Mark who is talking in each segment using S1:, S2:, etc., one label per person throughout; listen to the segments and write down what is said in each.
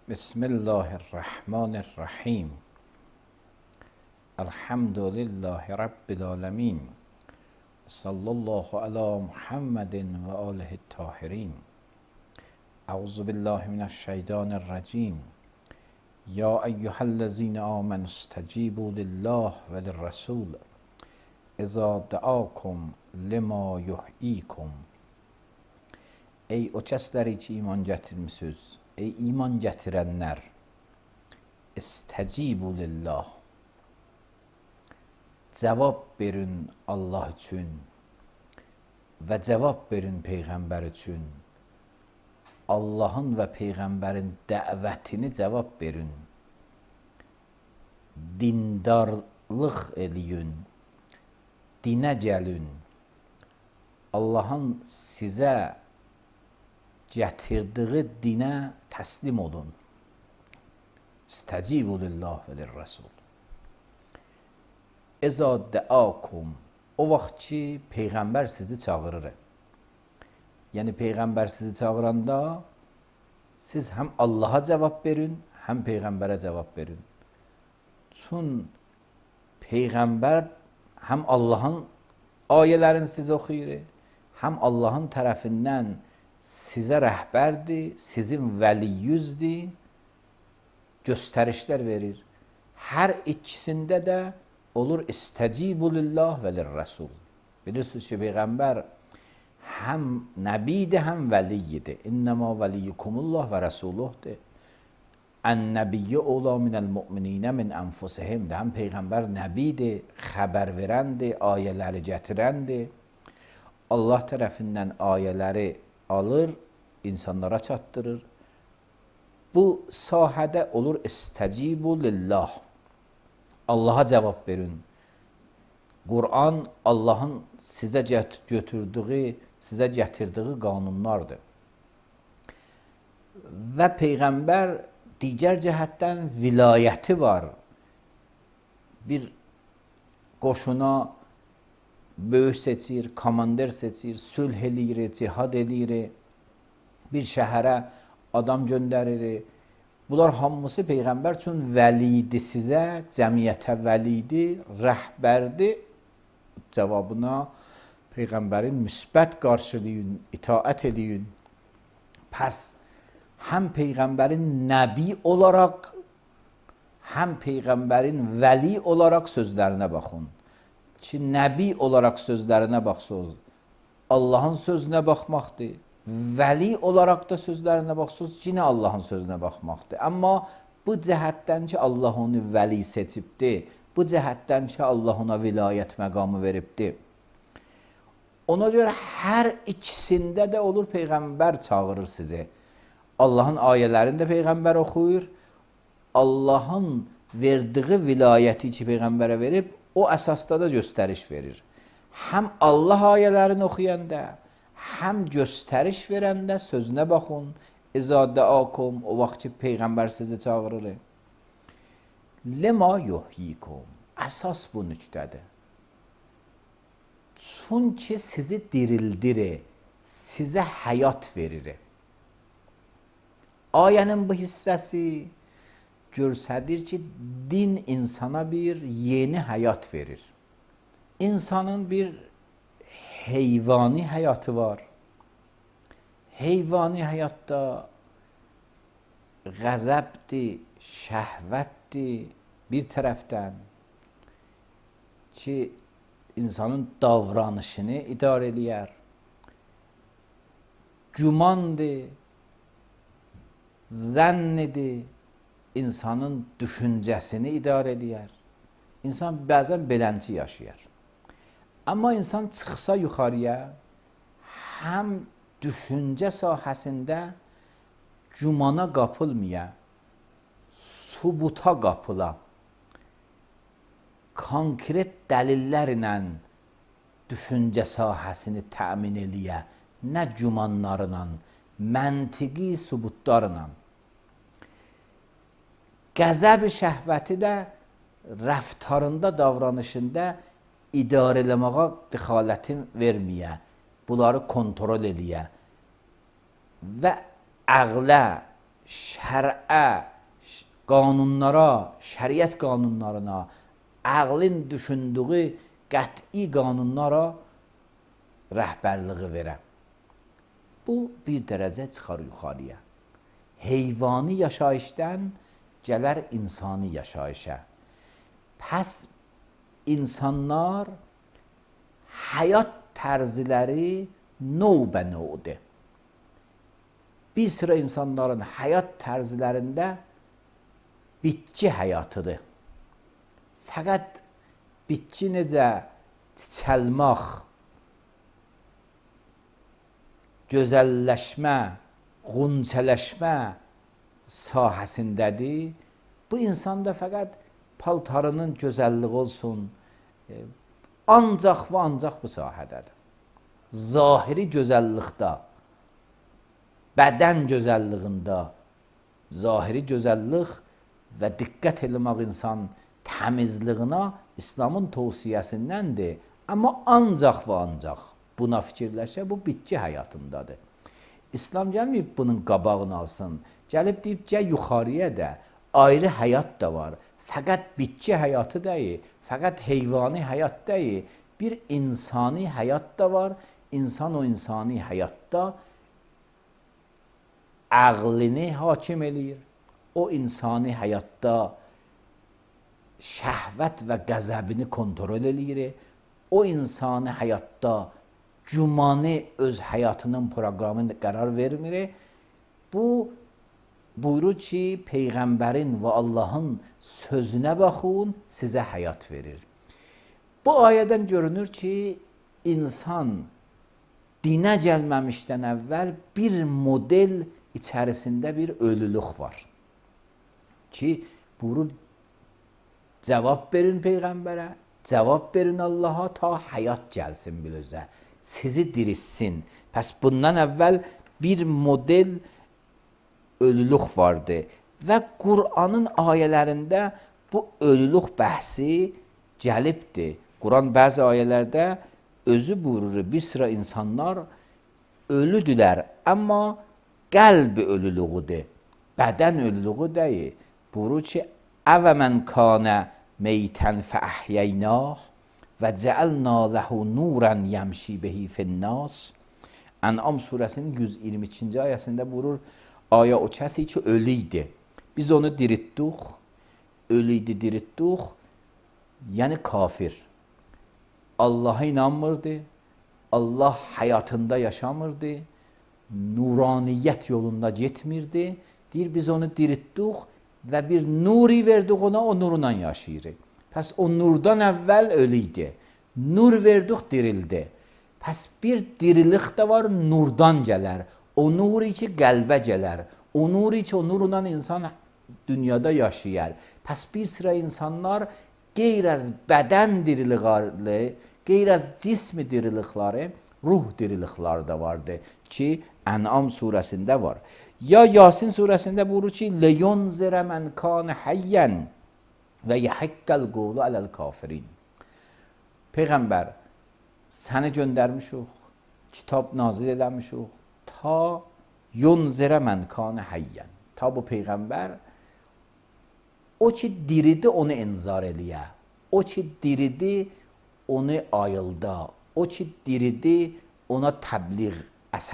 S1: بسم الله الرحمن الرحیم. الحمد لله رب العالمین. صلی الله علی محمد و آله الطاهرین. اعوذ بالله من الشیطان الرجیم. یا ایها الذین آمنوا استجیبوا لله و للرسول اذا دعاکم لما یحییکم. Ey o kəsləri ki iman gətirmisiniz, ey iman gətirənlər, istəcibu lillah, cavab verin Allah üçün və cavab verin Peyğəmbər üçün. Allahın və Peyğəmbərin dəvətini cavab verin. Dindarlıq eləyin, dinə gəlin. Allahın sizə gətirdiyi dinə təslim olun. İstəcibu lillah və lirrəsul. Əzə dəakum, o vaxt ki Peyğəmbər sizi çağırır. Yəni Peyğəmbər sizi çağıranda siz həm Allaha cavab verin, həm Peyğəmbərə cavab verin. Çün Peyğəmbər həm Allahın ayələrini sizə oxuyur, həm Allahın tərəfindən sizə rəhbərdir, sizin vəliyyüzdür, göstərişlər verir. Hər ikisində də olur istəcibu lillah və lirrəsul. Bilirsiniz ki, Peyğəmbər həm nəbidir, həm vəliyyidir. İnnəmə vəliyyukumullah və rəsuluhdur. Ən-nəbiyyə ola minəl mü'mininə min ənfusihimdir. Həm Peyğəmbər nəbidir, xəbər verəndir, ayələri gətirəndir. Allah tərəfindən ayələri alır, insanlara çatdırır. Bu sahədə olur istəcibu lillah. Allaha cavab verin. Quran Allahın sizə götürdüyü, sizə gətirdiyi qanunlardır. Və Peyğəmbər digər cəhətdən vilayəti var. Bir qoşuna böyük seçir, komander seçir, sülh eləyir, cihad eləyir, bir şəhərə adam göndərir. Bunlar hamısı Peyğəmbər üçün vəlidir sizə, cəmiyyətə vəlidir, rəhbərdir. Cavabına Peyğəmbərin müsbət qarşılayın, itaət eləyin. Pəs həm Peyğəmbərin nəbi olaraq, həm Peyğəmbərin vəli olaraq sözlərinə baxın. Ki, nəbi olaraq sözlərinə baxsınız, Allahın sözünə baxmaqdır. Vəli olaraq da sözlərinə baxsınız, yine Allahın sözünə baxmaqdır. Amma bu cəhətdən ki, Allah onu vəli seçibdir, bu cəhətdən ki, Allah ona vilayət məqamı veribdir. Ona görə hər ikisində də olur Peyğəmbər çağırır sizi. Allahın ayələrini də Peyğəmbər oxuyur, Allahın verdiyi vilayəti ki, Peyğəmbərə verib, o əsasda da göstəriş verir. Həm Allah ayələrini oxuyanda, həm göstəriş verəndə sözünə baxın. İzə dəakum, o vaxt ki Peyğəmbər sizi çağırır. Ləma yuhyikum, əsas bu nüqtədir. Çünki sizi dirildir, sizə həyat verir. Ayənin bu hissəsi göstərir ki, din insana bir yeni həyat verir. İnsanın bir heyvani həyatı var. Heyvani həyatda qəzəbdir, şəhvətdir bir tərəfdən ki, insanın davranışını idarə eləyər. Gümandır, zənnidir, insanın düşüncəsini idarə eləyər. İnsan bəzən belənci yaşayar. Amma insan çıxsa yuxarıya, həm düşüncə sahəsində cümana qapılmaya, subuta qapıla, konkret dəlillərlə düşüncə sahəsini təmin eləyə, nə cümanlarla, məntiqi subutlarla. Qəzəb-i şəhvəti də rəftarında, davranışında idarə eləməyə dixalətin verməyə, bunları kontrol eləyə və əqlə, şərə, qanunlara, şəriət qanunlarına, ağlın düşündüyü qəti qanunlara rəhbərliyi verəm. Bu bir dərəcə çıxar yuxarıya. Heyvani yaşayışdan gələr insani yaşayışa. Pəs insanlar həyat tərzləri növbə-növdür. Bir sıra insanların həyat tərzlərində bitki həyatıdır. Fəqət bitki necə çiçəlmək, gözəlləşmə, qunçələşmə sahəsindədir. Bu insanda fəqət paltarının gözəlliyi olsun, ancaq və ancaq bu sahədədir. Zahiri gözəllikdə, bədən gözəlliyində, zahiri gözəllik və diqqət eləmək insan təmizliyinə İslamın tövsiyəsindəndir. Amma ancaq və ancaq buna fikirləşə, bu bitki həyatındadır. İslam gəlməyib bunun qabağını alsın. Gəlib deyib ki, yuxarıya da ayrı həyat da var. Fəqət bitki həyatı deyil, fəqət heyvani həyat deyil. Bir insani həyat da var. İnsan o insani həyatda ağlını hakim eləyir. O insani həyatda şəhvət və qəzəbini kontrol eləyir. O insani həyatda gümanı öz həyatının proqramını qərar vermir. Bu buyurur ki, Peyğəmbərin və Allahın sözünə baxın, sizə həyat verir. Bu ayədən görünür ki, insan dinə gəlməmişdən əvvəl bir model içərisində bir ölülük var. Ki, buyurur, cavab verin Peyğəmbərə, cavab verin Allaha, ta həyat gəlsin bilözə, sizi dirissin. Pəs bundan əvvəl bir model ölülük vardı və Qur'anın ayələrində bu ölülük bəhsi gəlibdir. Quran bəzi ayələrdə özü buyurur, bir sıra insanlar ölüdülər, amma qəlb ölülüğüdür, bədən ölülüğü deyil. Buyurur ki, əvə mən kanə meytən fəəhyeynah və cəəlnə ləhu nurən yəmşi behi finnnas. Ən'am surəsinin 122-ci ayəsində buyurur, aya o kəsi ki, ölüydü. Biz onu diritdik, ölüydü diritdik, yəni kafir. Allah'a inanmırdı, Allah həyatında yaşamırdı, nuraniyyət yolunda getmirdi. Deyir, biz onu diritdik və bir nuri verdik ona, o nurundan yaşayır. Pəs o nurdan əvvəl ölüydü. Nur verdik, dirildi. Pəs bir dirilik də var, nurdan gələr. O nuri ki, qəlbə gələr. O nuri ki, o nurundan insan dünyada yaşayır. Pəs bir sıra insanlar qeyr az bədən dirilikləri, qeyr az cismi dirilikləri, ruh dirilikləri də vardı ki, Ən'am surəsində var. Ya Yasin surəsində buyurur ki, leyunzirə mən kanə həyyən və yəhəqqəl qulu aləl kafirin. Peyğəmbər, səni göndərmişik, kitab nazil eləmişik, ta yunzirə mən kanə həyyən. Ta bu Peyğəmbər, o ki diridi onu enzar eləyə, o ki diridi onu ayılda, o ki diridi ona təbliğ əsər.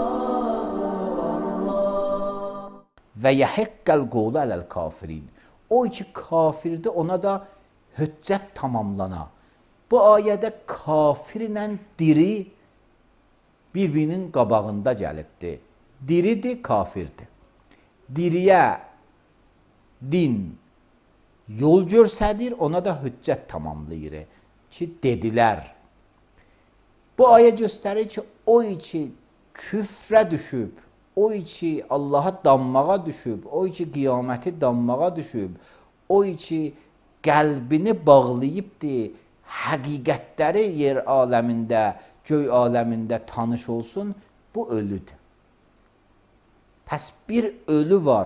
S1: Və yəhəqqəl qulu aləl kafirin. O ki kafirdir, ona da hüccət tamamlana. Bu ayədə kafirlə diri bir-birinin qabağında gəlibdir. Diridir, kafirdir. Diriyə din yol göstərir, ona da hüccət tamamlayır ki, dedilər. Bu ayə göstərir ki, o ki küfrə düşüb, o ki Allaha danmağa düşüb, o ki qiyaməti danmağa düşüb, o ki qəlbini bağlayıbdır, həqiqətləri yer aləmində, göy aləmində tanış olsun, bu ölüdür. Pəs bir ölü var,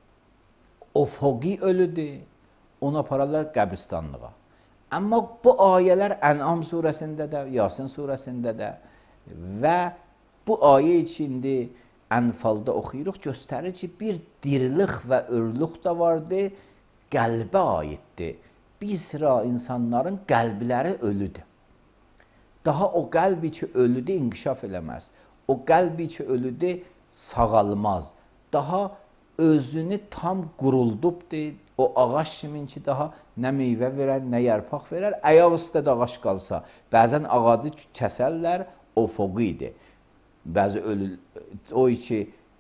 S1: ufuqi ölüdür, onu apararlar qəbristanlığa. Amma bu ayələr Ən'am surəsində də, Yasin surəsində də və bu ayə içində Ənfalda oxuyuruq, göstərir ki, bir dirilik və örlük də vardır, qəlbə aiddir. Bir sıra insanların qəlbləri ölüdür. Daha o qəlbi ki ölüdür, inkişaf eləməz. O qəlbi ki ölüdür, sağalmaz. Daha özünü tam quruldubdur. O ağac kimin ki daha nə meyvə verər, nə yarpaq verər. Ayaq üstə də ağac qalsa, bəzən ağacı kəsərlər, o foqidir. Bəzi ölü, o ki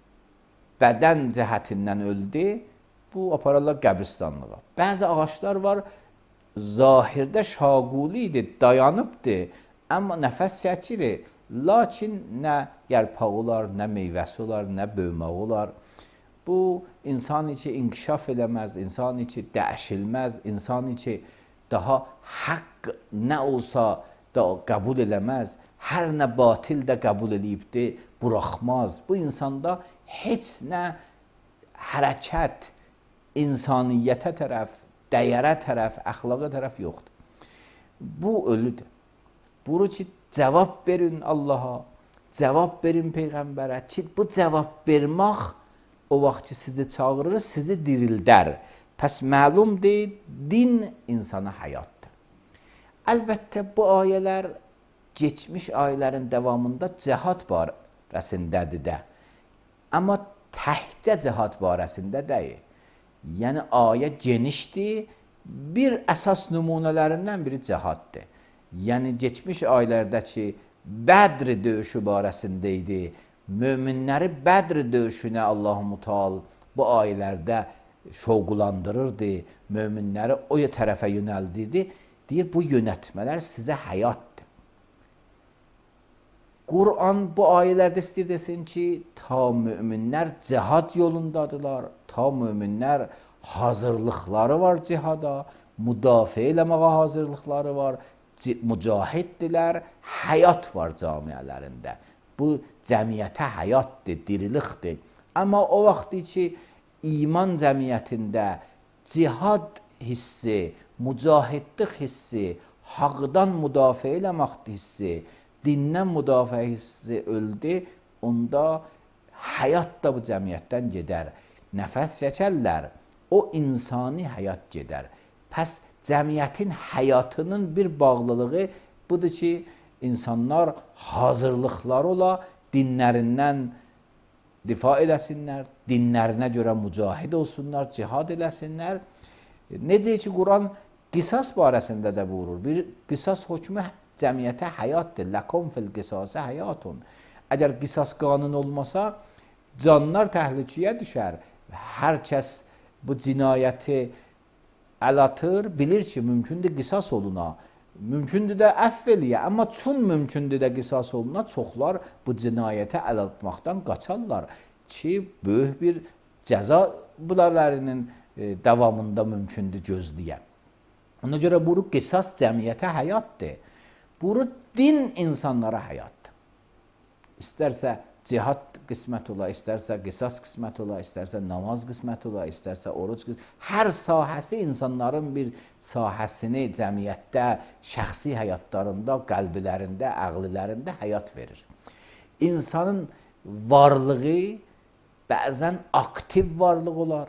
S1: bədən cəhətindən öldü, bu apararlar qəbristanlığa. Bəzi ağaçlar var, zahirdə şaqulidir, dayanıbdır, amma nəfəs çəkirir. Lakin nə yarpağı olar, nə meyvəsi olar, nə böyüməyi olar. Bu, insan içi inkişaf eləməz, insan içi dəyişilməz, insan içi daha haqq nə olsa da qəbul eləməz, hər nə batil də qəbul eləyibdir, buraxmaz. Bu insanda heç nə hərəkət, insaniyyətə tərəf, dəyərə tərəf, əxlaqa tərəf yoxdur. Bu ölüdür. Bunu ki, cavab verin Allaha, cavab verin Peyğəmbərə ki, bu cavab vermək o vaxt ki sizi çağırır, sizi dirildər. Pəs məlumdur, din insana həyatdır. Əlbəttə, bu ayələr geçmiş ayələrin davamında cihad barəsindədir də. Amma təhcə cihad barəsində deyil. Yəni, ayə genişdir, bir əsas nümunələrindən biri cihaddır. Yəni, geçmiş ayələrdəki Bədr döyüşü barəsində idi. Möminləri Bədr döyüşünə Allah-u Teala bu ayələrdə şovqulandırırdı, möminləri o tərəfə yönəldirdi. Deyir, bu yönətmələr sizə həyatdır. Quran bu ayələrdə istəyir desin ki, ta möminlər cihad yolundadılar, ta möminlər hazırlıqları var cihada, müdafiə eləməyə hazırlıqları var, mücahiddirlər, həyat var camiələrində. Bu cəmiyyətə həyatdır, dirilikdir. Amma o vaxtı ki, iman cəmiyyətində cihad hissi, mücahidlik hissi, haqdan müdafiə eləmək hissi, dindən müdafiə hissi öldü, onda həyat da bu cəmiyyətdən gedər. Nəfəs çəkərlər, o insani həyat gedər. Pəs cəmiyyətin həyatının bir bağlılığı budur ki, insanlar hazırlıqları ola, dinlərindən difa eləsinlər, dinlərinə görə mücahid olsunlar, cihad eləsinlər. Necə ki, Quran qisas barəsində də buyurur. Bir qisas hökmü cəmiyyətə həyatdır. Ləkum fil qisası həyatun. Əgər qisas qanun olmasa, canlar təhlükəyə düşər. Hər kəs bu cinayəti əl atır, bilir ki, mümkündür qisas oluna. Mümkündür də əfv eləyə, amma çün mümkündür də qisas oluna, çoxlar bu cinayətə əl atmaqdan qaçarlar ki, böyük bir cəza bunlarının davamında mümkündür gözləyə. Ona görə bu qisas cəmiyyətə həyatdır. Bu din insanlara həyatdır. İstərsə cihad qismət ola, istərsə qisas qismət ola, istərsə namaz qismət ola, istərsə oruc qismət ola. Hər sahəsi insanların bir sahəsini cəmiyyətdə, şəxsi həyatlarında, qəlblərində, əqlilərində həyat verir. İnsanın varlığı bəzən aktiv varlıq olar.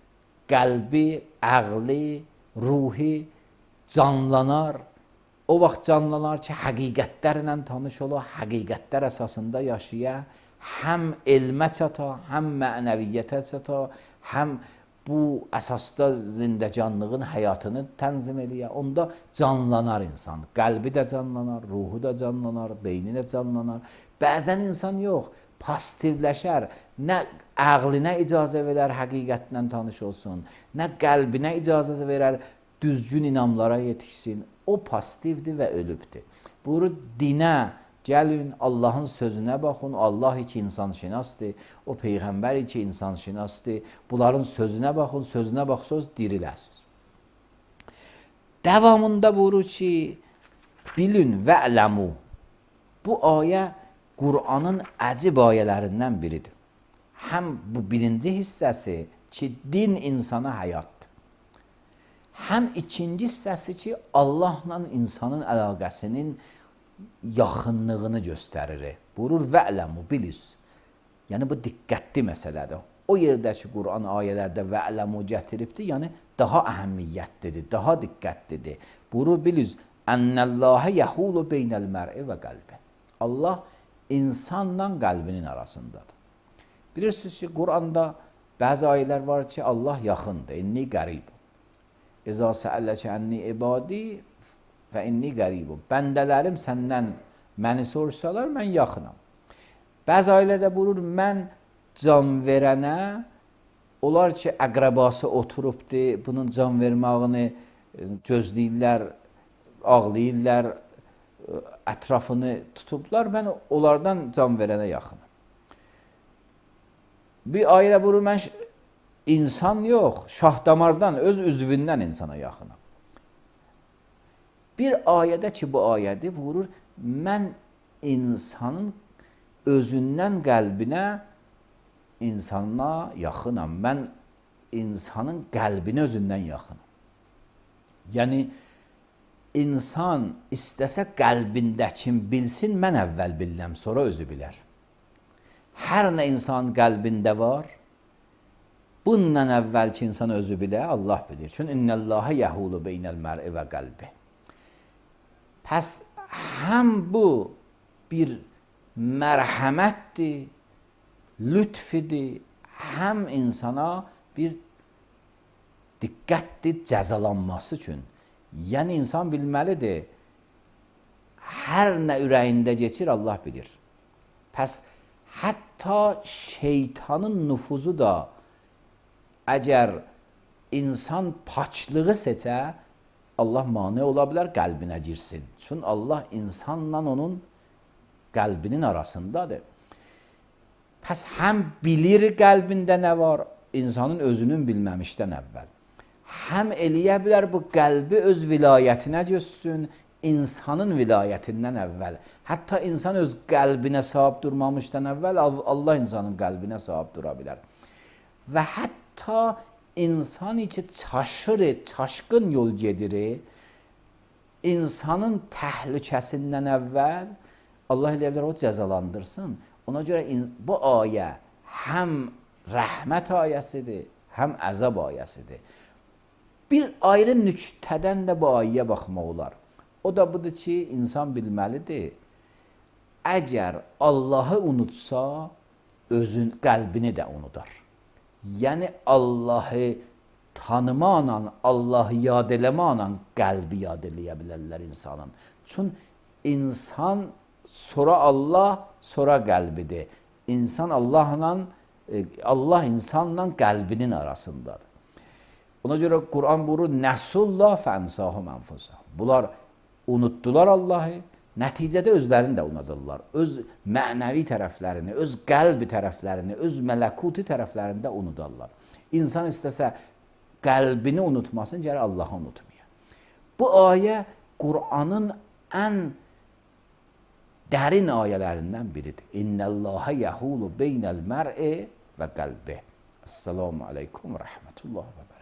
S1: Qəlbi, əqli, ruhi canlanar. O vaxt canlanar ki, həqiqətlərlə tanış ola, həqiqətlər əsasında yaşaya, həm elmə çata, həm mənəviyyətə çata, həm bu əsasda zindəcanlığın həyatını tənzim eləyə. Onda canlanar insan. Qəlbi də canlanar, ruhu da canlanar, beyni də canlanar. Bəzən insan yox, pasivləşər. Nə ağlına icazə verər həqiqətlə tanış olsun, nə qəlbinə icazə verər düzgün inamlara yetişsin. O pasivdir və ölübdür. Buyurur dinə gəlin, Allahın sözünə baxın. Allah ki insanşinasdır. O Peyğəmbər ki insanşinasdır. Bunların sözünə baxın. Sözünə baxsınız, diriləsiniz. Davamında buyurur ki, bilin və ələmu. Bu ayə Qur'anın əcib ayələrindən biridir. Həm bu birinci hissəsi ki, din insana həyatdır. Həm ikinci hissəsi ki, Allahla insanın əlaqəsinin yaxınlığını göstərir. Buyurur və ələmu, biliz. Yəni bu diqqətli məsələdir. O yerdəki Qur'an ayələrdə və ələmu gətiribdir, yəni daha əhəmiyyətlidir, daha diqqətlidir. Buyurur biliz, ənnəlləhə yəhulu beynəl mər'i və qəlbi. Allah insanla qəlbinin arasındadır. Bilirsiniz ki, Qur'anda bəzi ayələr var ki, Allah yaxındır, inni qərib. İzə səələkə ənni ibadi və inni qəribum. Bəndələrim səndən məni soruşsalar, mən yaxınam. Bəzi ayələrdə buyurur, mən can verənə, onlar ki, əqrəbası oturubdur, bunun can vermağını gözləyirlər, ağlayırlar, ətrafını tutublar, mən onlardan can verənə yaxınam. Bir ayədə buyurur, mən insan yox, şahdamardan, öz üzvündən insana yaxınam. Bir ayədə ki, bu ayədir, buyurur, mən insanın özündən qəlbinə insana yaxınam. Mən insanın qəlbinə özündən yaxınam. Yəni, İnsan istəsə qəlbindəkin bilsin, mən əvvəl biləm, sonra özü bilər. Hər nə insan qəlbində var, bundan əvvəlki insan özü bilər, Allah bilir. Çünki innəlləhə yəhulu beynəl mər'i və qəlbi. Pəs həm bu bir mərhəmətdir, lütfidir, həm insana bir diqqətdir cəzalanması üçün. Yəni, insan bilməlidir, hər nə ürəyində keçir, Allah bilir. Pəs, hətta şeytanın nüfuzu da, əgər insan paçlığı seçə, Allah mane ola bilər, qəlbinə girsin. Çünki Allah insanla onun qəlbinin arasındadır. Pəs, həm bilir qəlbində nə var, insanın özünün bilməmişdən əvvəl. Həm eləyə bilər bu qəlbi öz vilayətinə gössün, insanın vilayətindən əvvəl. Hətta insan öz qəlbinə sahib durmamışdan əvvəl Allah insanın qəlbinə sahib dura bilər. Və hətta insan ki çaşır, çaşqın yol gedir, insanın təhlükəsindən əvvəl Allah eləyə bilər o cəzalandırsın. Ona görə bu ayə həm rəhmət ayəsidir, həm əzab ayəsidir. Bir ayrı nüktədən də bu ayəyə baxmaq olar. O da budur ki, insan bilməlidir, əgər Allahı unutsa, özün qəlbini də unudar. Yəni, Allahı tanımaqla, Allahı yad eləmaqla qəlbi yad eləyə bilərlər insanın. Çünki insan sonra Allah, sonra qəlbidir. İnsan Allah insanla qəlbinin arasındadır. Ona görə Qur'an buyurur, nəsullah fənsahum ənfusahum. Bunlar unutdular Allahı, nəticədə özlərini də unudurlar. Öz mənəvi tərəflərini, öz qəlbi tərəflərini, öz mələkuti tərəflərini də unudarlar. İnsan istəsə qəlbini unutmasın, gərək Allahı unutmaya. Bu ayə Qur'anın ən dərin ayələrindən biridir. İnnəlləhə yəhulu beynəl mər'i və qəlbi. Esselamu aleykum və rəhmətullah və bərəkətuhu.